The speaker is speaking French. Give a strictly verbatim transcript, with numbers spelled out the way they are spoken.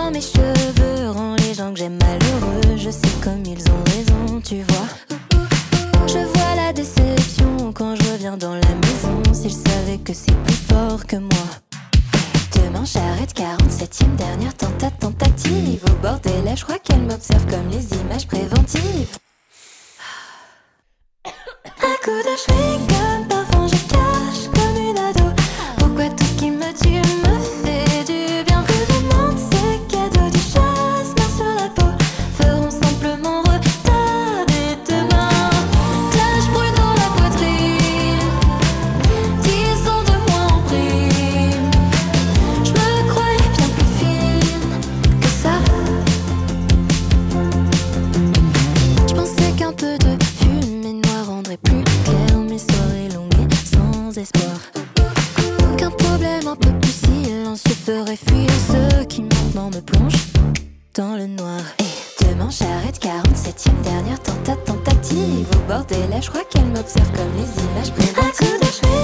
dans mes cheveux rend les gens que j'aime malheureux. Je sais comme ils ont raison, tu vois. Je vois la déception quand je reviens dans la maison. S'ils savaient que c'est plus fort que moi. Demain j'arrête, quarante-septième dernière tenta tentative. Au bord des lèvres, je crois qu'elle m'observe comme les images préventives. Un coup de je rigole, parfois je cache comme une ado. Pourquoi tout ce qui me tue me fait du bien? Que demande ces cadeaux du jasmin sur la peau feront simplement retarder demain. Là je brûle dans la poitrine, dix ans de moins en prime. Je me croyais bien plus fine que ça. Je pensais qu'un peu de fumée noire rendrait plus clair mes soirées longues et sans espoir. Qu'un problème un peu plus silencieux ferait fuir ceux qui maintenant me plongent dans le noir. Et demain j'arrête, quarante-septième dernière tenta tentative. Au bord des lèvres, je crois qu'elle m'observe comme les images préventives.